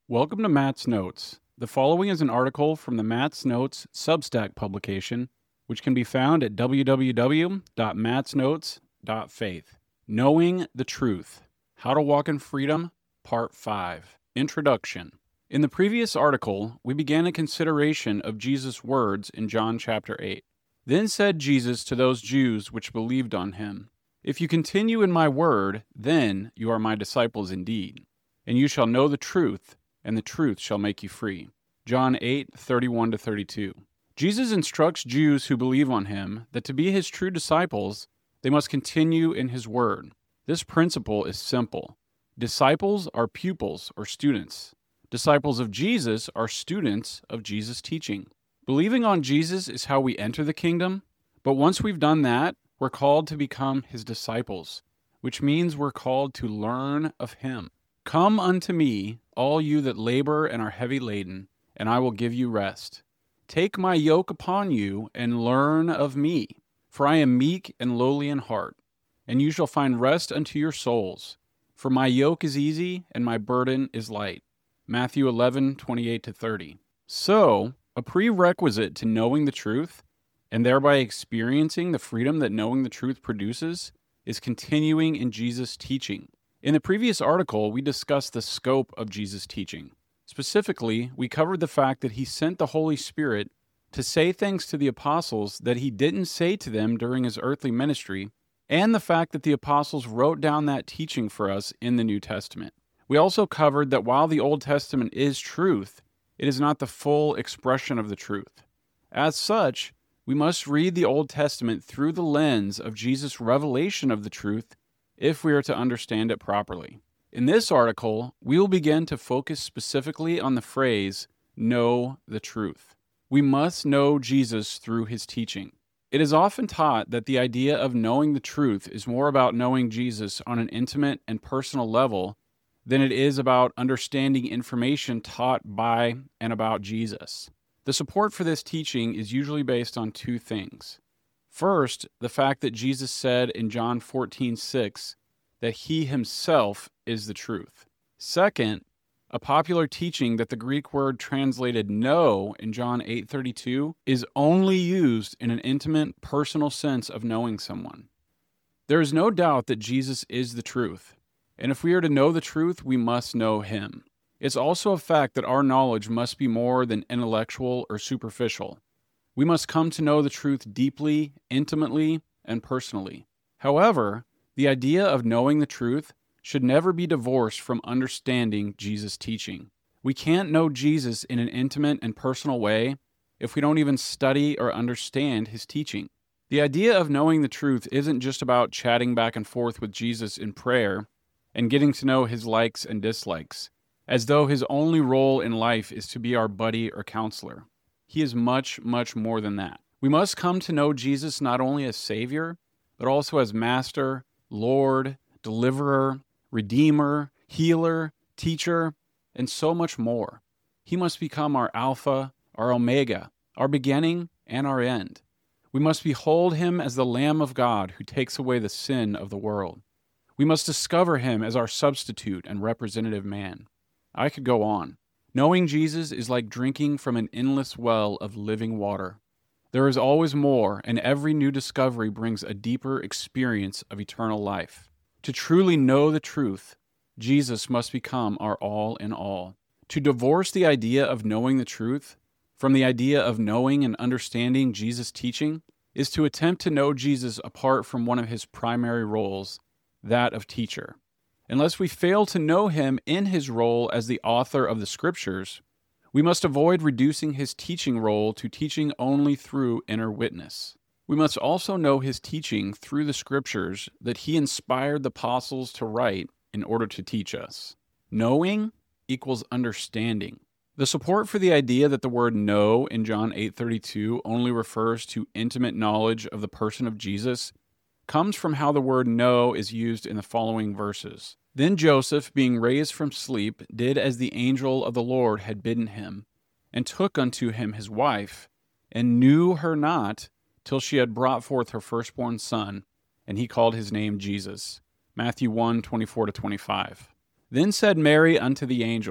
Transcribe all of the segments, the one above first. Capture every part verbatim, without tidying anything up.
Welcome to Matt's Notes. The following is an article from the Matt's Notes Substack publication, which can be found at w w w dot matts notes dot faith. Knowing the Truth: How to Walk in Freedom, Part five. Introduction. In the previous article, we began a consideration of Jesus' words in John chapter eight. Then said Jesus to those Jews which believed on him, If you continue in my word, then you are my disciples indeed, and you shall know the truth, and the truth shall make you free. John eight, thirty-one to thirty-two. Jesus instructs Jews who believe on him that to be his true disciples, they must continue in his word. This principle is simple. Disciples are pupils or students. Disciples of Jesus are students of Jesus' teaching. Believing on Jesus is how we enter the kingdom, but once we've done that, we're called to become his disciples, which means we're called to learn of him. Come unto me, all you that labor and are heavy laden, and I will give you rest. Take my yoke upon you, and learn of me, for I am meek and lowly in heart, and you shall find rest unto your souls. For my yoke is easy, and my burden is light. Matthew eleven, twenty-eight to thirty. So, a prerequisite to knowing the truth, and thereby experiencing the freedom that knowing the truth produces, is continuing in Jesus' teaching. In the previous article, we discussed the scope of Jesus' teaching. Specifically, we covered the fact that he sent the Holy Spirit to say things to the apostles that he didn't say to them during his earthly ministry, and the fact that the apostles wrote down that teaching for us in the New Testament. We also covered that while the Old Testament is truth, it is not the full expression of the truth. As such, we must read the Old Testament through the lens of Jesus' revelation of the truth if we are to understand it properly. In this article, we will begin to focus specifically on the phrase, know the truth. We must know Jesus through his teaching. It is often taught that the idea of knowing the truth is more about knowing Jesus on an intimate and personal level than it is about understanding information taught by and about Jesus. The support for this teaching is usually based on two things. First, the fact that Jesus said in John fourteen six that he himself is the truth. Second, a popular teaching that the Greek word translated know in John eight thirty-two is only used in an intimate, personal sense of knowing someone. There is no doubt that Jesus is the truth, and if we are to know the truth, we must know him. It's also a fact that our knowledge must be more than intellectual or superficial. We must come to know the truth deeply, intimately, and personally. However, the idea of knowing the truth should never be divorced from understanding Jesus' teaching. We can't know Jesus in an intimate and personal way if we don't even study or understand his teaching. The idea of knowing the truth isn't just about chatting back and forth with Jesus in prayer and getting to know his likes and dislikes, as though his only role in life is to be our buddy or counselor. He is much, much more than that. We must come to know Jesus not only as Savior, but also as Master, Lord, Deliverer, Redeemer, Healer, Teacher, and so much more. He must become our Alpha, our Omega, our beginning, and our end. We must behold him as the Lamb of God who takes away the sin of the world. We must discover him as our substitute and representative man. I could go on. Knowing Jesus is like drinking from an endless well of living water. There is always more, and every new discovery brings a deeper experience of eternal life. To truly know the truth, Jesus must become our all in all. To divorce the idea of knowing the truth from the idea of knowing and understanding Jesus' teaching is to attempt to know Jesus apart from one of his primary roles, that of teacher. Unless we fail to know him in his role as the author of the Scriptures, we must avoid reducing his teaching role to teaching only through inner witness. We must also know his teaching through the Scriptures that he inspired the apostles to write in order to teach us. Knowing equals understanding. The support for the idea that the word know in John eight thirty-two only refers to intimate knowledge of the person of Jesus comes from how the word know is used in the following verses. Then Joseph, being raised from sleep, did as the angel of the Lord had bidden him, and took unto him his wife, and knew her not till she had brought forth her firstborn son, and he called his name Jesus. Matthew one twenty-four to twenty-five. Then said Mary unto the angel,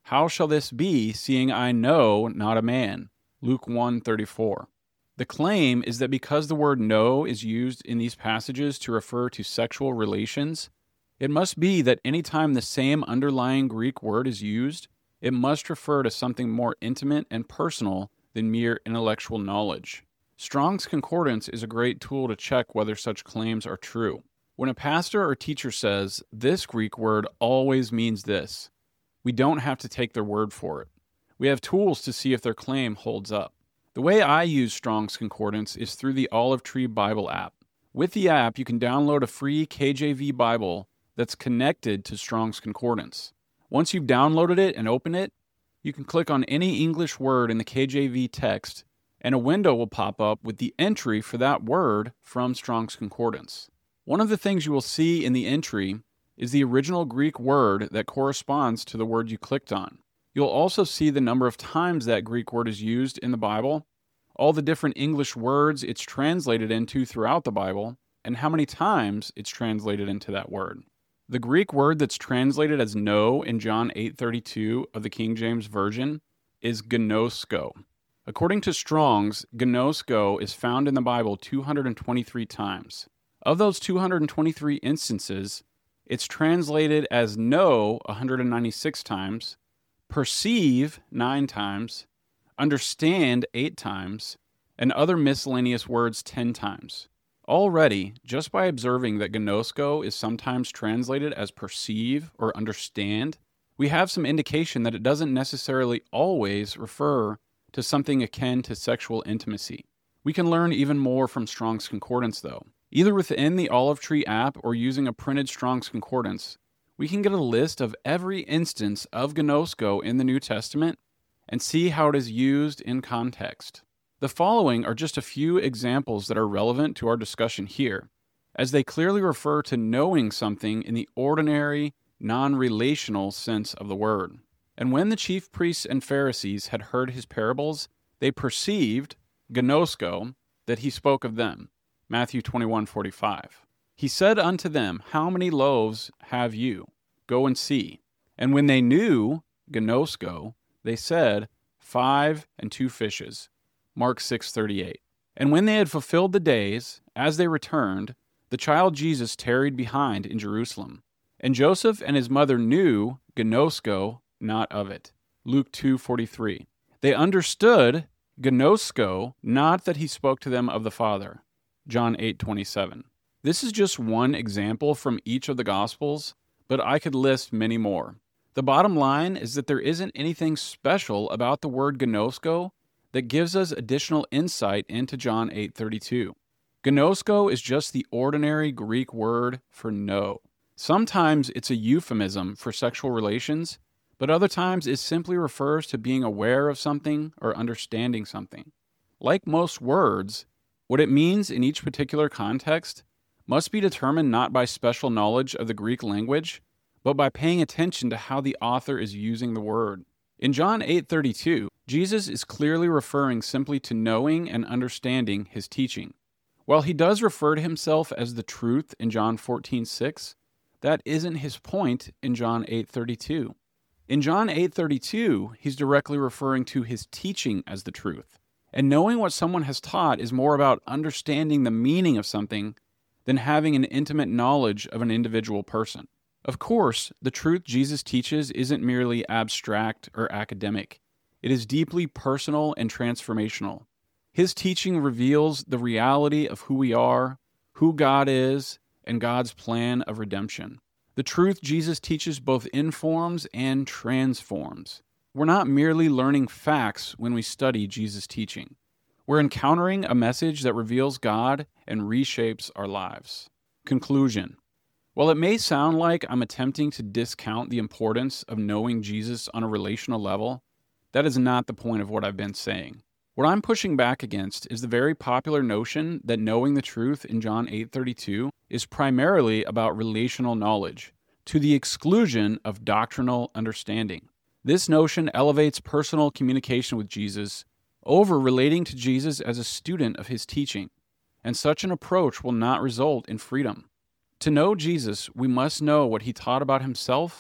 How shall this be, seeing I know not a man? Luke one thirty-four. The claim is that because the word know is used in these passages to refer to sexual relations, it must be that any time the same underlying Greek word is used, it must refer to something more intimate and personal than mere intellectual knowledge. Strong's Concordance is a great tool to check whether such claims are true. When a pastor or teacher says, "This Greek word always means this," we don't have to take their word for it. We have tools to see if their claim holds up. The way I use Strong's Concordance is through the Olive Tree Bible app. With the app, you can download a free K J V Bible that's connected to Strong's Concordance. Once you've downloaded it and open it, you can click on any English word in the K J V text, and a window will pop up with the entry for that word from Strong's Concordance. One of the things you will see in the entry is the original Greek word that corresponds to the word you clicked on. You'll also see the number of times that Greek word is used in the Bible, all the different English words it's translated into throughout the Bible, and how many times it's translated into that word. The Greek word that's translated as know in John eight thirty-two of the King James Version is gnosko. According to Strong's, gnosko is found in the Bible two hundred twenty-three times. Of those two hundred twenty-three instances, it's translated as know one hundred ninety-six times, perceive nine times, understand eight times, and other miscellaneous words ten times. Already, just by observing that gnosko is sometimes translated as perceive or understand, we have some indication that it doesn't necessarily always refer to something akin to sexual intimacy. We can learn even more from Strong's Concordance, though. Either within the Olive Tree app or using a printed Strong's Concordance, we can get a list of every instance of gnosko in the New Testament and see how it is used in context. The following are just a few examples that are relevant to our discussion here, as they clearly refer to knowing something in the ordinary, non-relational sense of the word. And when the chief priests and Pharisees had heard his parables, they perceived, gnosko, that he spoke of them. Matthew twenty-one forty-five. He said unto them, How many loaves have you? Go and see. And when they knew, gnosko, they said, Five and two fishes. Mark six thirty-eight. And when they had fulfilled the days, as they returned, the child Jesus tarried behind in Jerusalem. And Joseph and his mother knew, gnosko, not of it. Luke two forty-three. They understood, gnosko, not that he spoke to them of the Father. John eight twenty-seven. This is just one example from each of the Gospels, but I could list many more. The bottom line is that there isn't anything special about the word gnosko that gives us additional insight into John eight thirty-two. Gnosko is just the ordinary Greek word for know. Sometimes it's a euphemism for sexual relations, but other times it simply refers to being aware of something or understanding something. Like most words, what it means in each particular context must be determined not by special knowledge of the Greek language, but by paying attention to how the author is using the word. In John eight thirty-two, Jesus is clearly referring simply to knowing and understanding his teaching. While he does refer to himself as the truth in John fourteen six, that isn't his point in John eight thirty-two. In John eight thirty-two, he's directly referring to his teaching as the truth. And knowing what someone has taught is more about understanding the meaning of something than having an intimate knowledge of an individual person. Of course, the truth Jesus teaches isn't merely abstract or academic. It is deeply personal and transformational. His teaching reveals the reality of who we are, who God is, and God's plan of redemption. The truth Jesus teaches both informs and transforms. We're not merely learning facts when we study Jesus' teaching. We're encountering a message that reveals God and reshapes our lives. Conclusion. While it may sound like I'm attempting to discount the importance of knowing Jesus on a relational level, that is not the point of what I've been saying. What I'm pushing back against is the very popular notion that knowing the truth in John eight thirty-two is primarily about relational knowledge, to the exclusion of doctrinal understanding. This notion elevates personal communication with Jesus over relating to Jesus as a student of his teaching, and such an approach will not result in freedom. To know Jesus, we must know what he taught about himself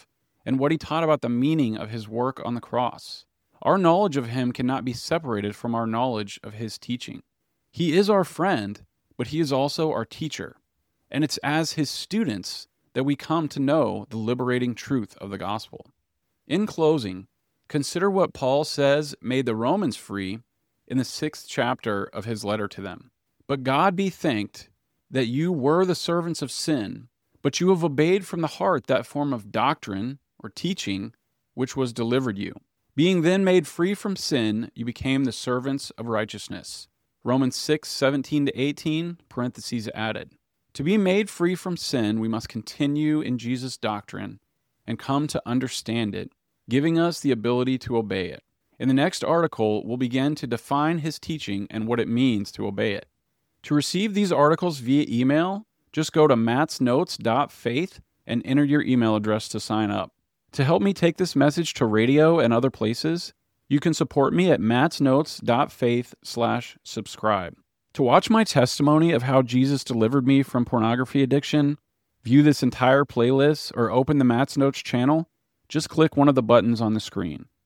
and what he taught about the meaning of his work on the cross. Our knowledge of him cannot be separated from our knowledge of his teaching. He is our friend, but he is also our teacher, and it's as his students that we come to know the liberating truth of the gospel. In closing, consider what Paul says made the Romans free in the sixth chapter of his letter to them. But God be thanked that you were the servants of sin, but you have obeyed from the heart that form of doctrine or teaching which was delivered you. Being then made free from sin, you became the servants of righteousness. Romans six, seventeen to eighteen, parentheses added. To be made free from sin, we must continue in Jesus' doctrine and come to understand it, giving us the ability to obey it. In the next article, we'll begin to define his teaching and what it means to obey it. To receive these articles via email, just go to mattsnotes dot faith and enter your email address to sign up. To help me take this message to radio and other places, you can support me at mattsnotes dot faith slash subscribe. To watch my testimony of how Jesus delivered me from pornography addiction, view this entire playlist, or open the Matt's Notes channel, just click one of the buttons on the screen.